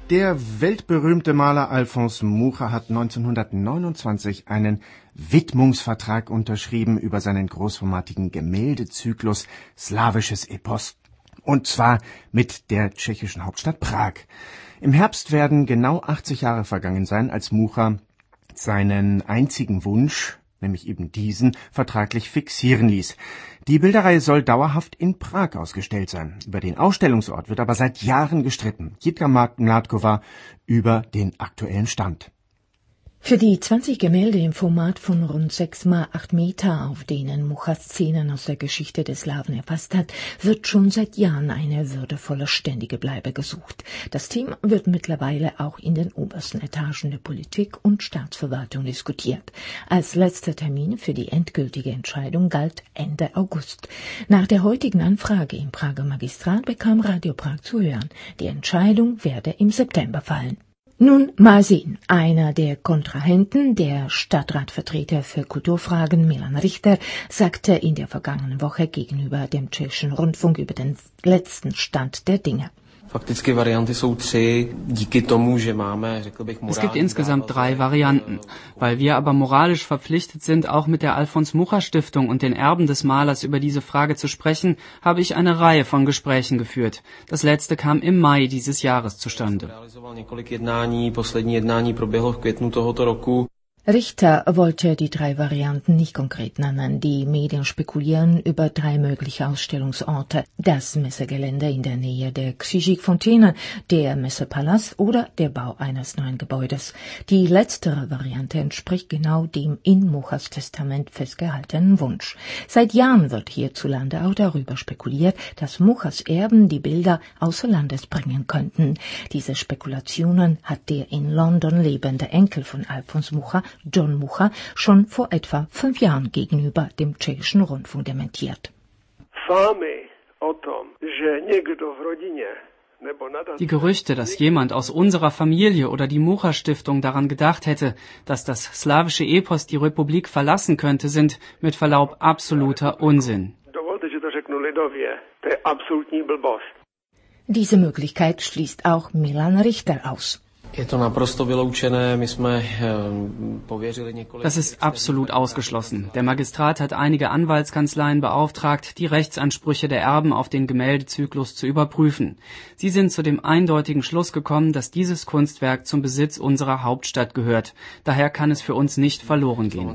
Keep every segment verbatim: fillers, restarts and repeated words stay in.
Der weltberühmte Maler Alphonse Mucha hat neunzehnhundertneunundzwanzig einen Widmungsvertrag unterschrieben über seinen großformatigen Gemäldezyklus Slawisches Epos. Und zwar mit der tschechischen Hauptstadt Prag. Im Herbst werden genau achtzig Jahre vergangen sein, als Mucha seinen einzigen Wunsch, nämlich eben diesen, vertraglich fixieren ließ. Die Bilderreihe soll dauerhaft in Prag ausgestellt sein. Über den Ausstellungsort wird aber seit Jahren gestritten. Jitka Mládková über den aktuellen Stand. Für die zwanzig Gemälde im Format von rund sechs mal acht Meter, auf denen Mucha Szenen aus der Geschichte des Slawen erfasst hat, wird schon seit Jahren eine würdevolle ständige Bleibe gesucht. Das Thema wird mittlerweile auch in den obersten Etagen der Politik und Staatsverwaltung diskutiert. Als letzter Termin für die endgültige Entscheidung galt Ende August. Nach der heutigen Anfrage im Prager Magistrat bekam Radio Prag zu hören, die Entscheidung werde im September fallen. Nun mal sehen. Einer der Kontrahenten, der Stadtratvertreter für Kulturfragen Milan Richter, sagte in der vergangenen Woche gegenüber dem tschechischen Rundfunk über den letzten Stand der Dinge. Es gibt insgesamt drei Varianten. Weil wir aber moralisch verpflichtet sind, auch mit der Alphonse Mucha Stiftung und den Erben des Malers über diese Frage zu sprechen, habe ich eine Reihe von Gesprächen geführt. Das letzte kam im Mai dieses Jahres zustande. Richter wollte die drei Varianten nicht konkret nennen. Die Medien spekulieren über drei mögliche Ausstellungsorte. Das Messegelände in der Nähe der Krzyżyk-Fontäne, der Messepalast oder der Bau eines neuen Gebäudes. Die letztere Variante entspricht genau dem in Muchas Testament festgehaltenen Wunsch. Seit Jahren wird hierzulande auch darüber spekuliert, dass Muchas Erben die Bilder außer Landes bringen könnten. Diese Spekulationen hat der in London lebende Enkel von Alphonse Mucha, John Mucha, schon vor etwa fünf Jahren gegenüber dem tschechischen Rundfunk dementiert. Die Gerüchte, dass jemand aus unserer Familie oder die Mucha Stiftung daran gedacht hätte, dass das slawische Epos die Republik verlassen könnte, sind mit Verlaub absoluter Unsinn. Diese Möglichkeit schließt auch Milan Richter aus. Das ist absolut ausgeschlossen. Der Magistrat hat einige Anwaltskanzleien beauftragt, die Rechtsansprüche der Erben auf den Gemäldezyklus zu überprüfen. Sie sind zu dem eindeutigen Schluss gekommen, dass dieses Kunstwerk zum Besitz unserer Hauptstadt gehört. Daher kann es für uns nicht verloren gehen.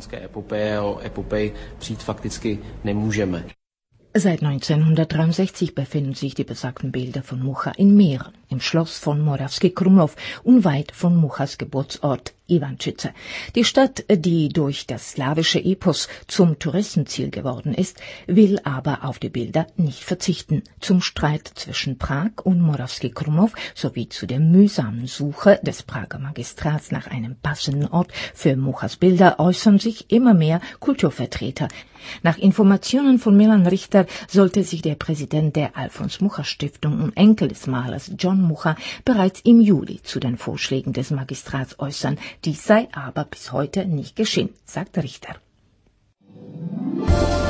Seit neunzehnhundertdreiundsechzig befinden sich die besagten Bilder von Mucha in Mähren, im Schloss von Moravský Krumlov, unweit von Muchas Geburtsort Ivančice. Die Stadt, die durch das slawische Epos zum Touristenziel geworden ist, will aber auf die Bilder nicht verzichten. Zum Streit zwischen Prag und Moravský Krumlov sowie zu der mühsamen Suche des Prager Magistrats nach einem passenden Ort für Muchas Bilder äußern sich immer mehr Kulturvertreter. Nach Informationen von Milan Richter sollte sich der Präsident der Alphonse Mucha Stiftung und Enkel des Malers John Mucha bereits im Juli zu den Vorschlägen des Magistrats äußern. Dies sei aber bis heute nicht geschehen, sagt Richter.